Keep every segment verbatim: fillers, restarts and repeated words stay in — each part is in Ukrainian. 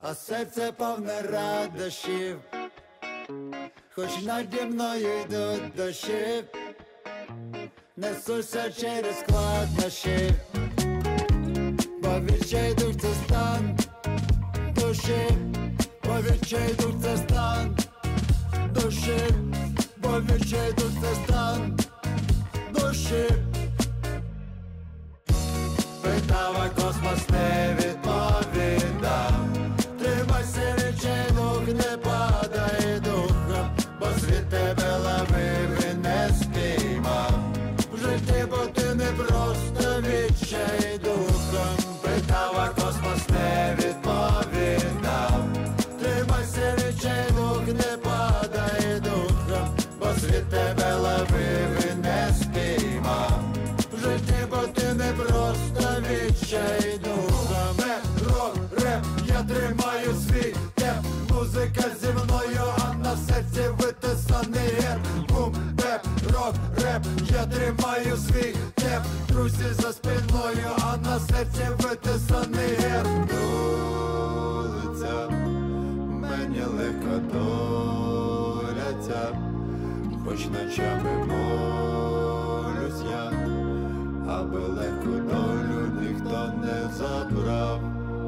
а серце повне радощів, хоч наді мною йдуть дощі, несуся через складнощі, бо відчайдуть це стан душі, бо відчайдуть це стан душі, бо відчайдуть це стан душі. Питав, а космос не відповідав. Тримайся, відчайдух, не падай духом, бо світ тебе ловив і не спіймав. В житті, бо ти не просто відчайдухом. Питав, а космос не відповідав. Тримайся, відчайдух, не падай духом, бо світ тебе ловив і не спіймав. В житті, бо ти не просто відчайдухом. Рок, реп, я тримаю свій теп. Музика зі мною, а на серці витисаний герб. Бум, беп, рок, реп, я тримаю свій теп. Друзі за спиною, а на серці витисаний герб. Вулиця, мені легко доляться, хоч ночами молюсь я, аби легку долю ніхто не забрав.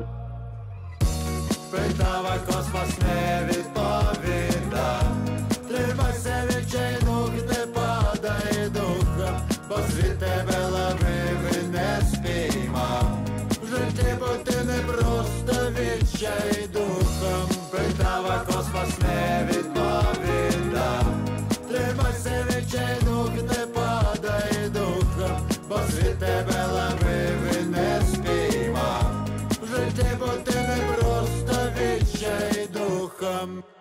Питав, а космос не відповідав. Тримайся, відчайдух, не падай духом, бо світ тебе ловив і не спіймав. В житті, бо ти не просто відчайдухом. Питав, а космос не відповідав. Тримайся, відчайдух, не падай духом, бо світ тебе ловив і не спіймав. В житті, бо ти не просто відчайдухом.